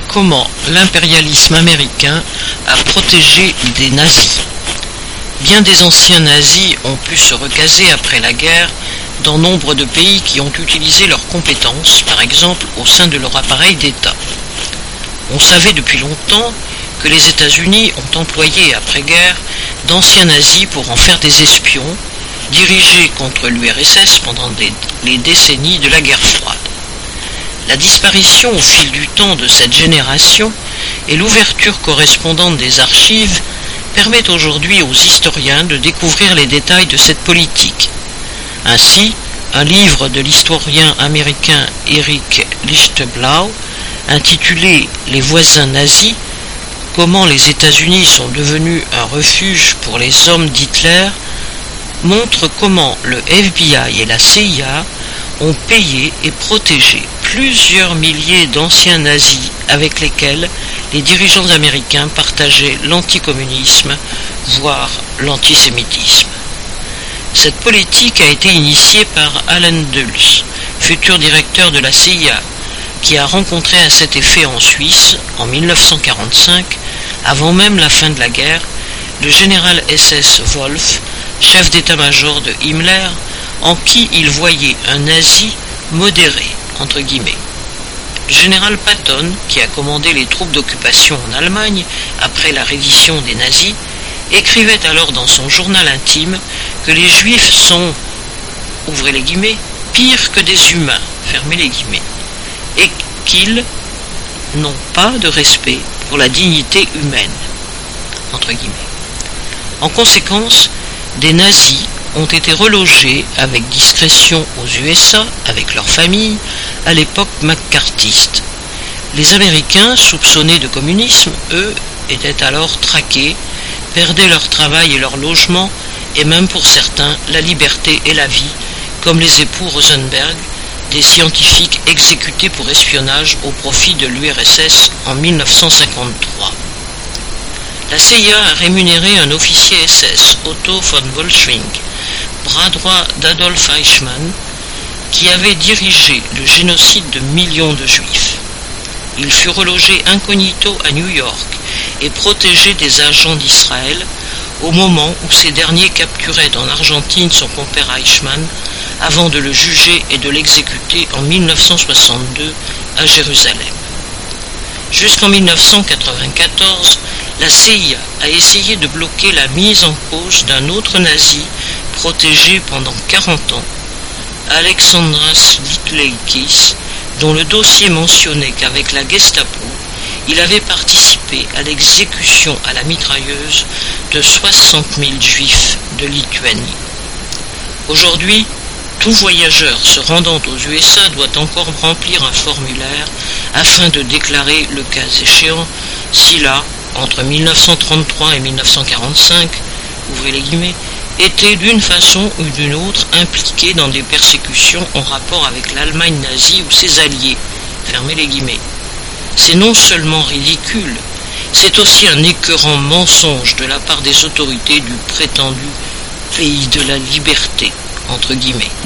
comment l'impérialisme américain a protégé des nazis. Bien des anciens nazis ont pu se recaser après la guerre dans nombre de pays qui ont utilisé leurs compétences, par exemple au sein de leur appareil d'État. On savait depuis longtemps que les États-Unis ont employé après-guerre d'anciens nazis pour en faire des espions, dirigés contre l'URSS pendant les décennies de la guerre froide. La disparition au fil du temps de cette génération et l'ouverture correspondante des archives permettent aujourd'hui aux historiens de découvrir les détails de cette politique. Ainsi, un livre de l'historien américain Eric Lichtblau, intitulé « Les voisins nazis », comment les États-Unis sont devenus un refuge pour les hommes d'Hitler, montre comment le FBI et la CIA ont payé et protégé plusieurs milliers d'anciens nazis avec lesquels les dirigeants américains partageaient l'anticommunisme, voire l'antisémitisme. Cette politique a été initiée par Allen Dulles, futur directeur de la CIA, qui a rencontré à cet effet en Suisse, en 1945, avant même la fin de la guerre, le général SS Wolf, chef d'état-major de Himmler, en qui il voyait un nazi modéré, entre guillemets. Le général Patton, qui a commandé les troupes d'occupation en Allemagne après la reddition des nazis, écrivait alors dans son journal intime que les juifs sont, ouvrez les guillemets, pires que des humains, fermez les guillemets, et qu'ils n'ont pas de respect pour la dignité humaine, entre guillemets. En conséquence, des nazis ont été relogés avec discrétion aux USA, avec leur famille, à l'époque maccarthiste. Les Américains, soupçonnés de communisme, eux, étaient alors traqués, perdaient leur travail et leur logement, et même pour certains, la liberté et la vie, comme les époux Rosenberg, des scientifiques exécutés pour espionnage au profit de l'URSS en 1953. La CIA a rémunéré un officier SS, Otto von Bolschwing, bras droit d'Adolf Eichmann, qui avait dirigé le génocide de millions de juifs. Il fut relogé incognito à New York et protégé des agents d'Israël au moment où ces derniers capturaient en Argentine son compère Eichmann avant de le juger et de l'exécuter en 1962 à Jérusalem. Jusqu'en 1994, la CIA a essayé de bloquer la mise en cause d'un autre nazi protégé pendant 40 ans, Alexandras Vitleikis, dont le dossier mentionnait qu'avec la Gestapo, il avait participé à l'exécution à la mitrailleuse de 60 000 juifs de Lituanie. Aujourd'hui, tout voyageur se rendant aux USA doit encore remplir un formulaire afin de déclarer le cas échéant s'il a, entre 1933 et 1945, ouvrez les guillemets, était d'une façon ou d'une autre impliqué dans des persécutions en rapport avec l'Allemagne nazie ou ses alliés, fermez les guillemets. C'est non seulement ridicule, c'est aussi un écœurant mensonge de la part des autorités du prétendu pays de la liberté, entre guillemets.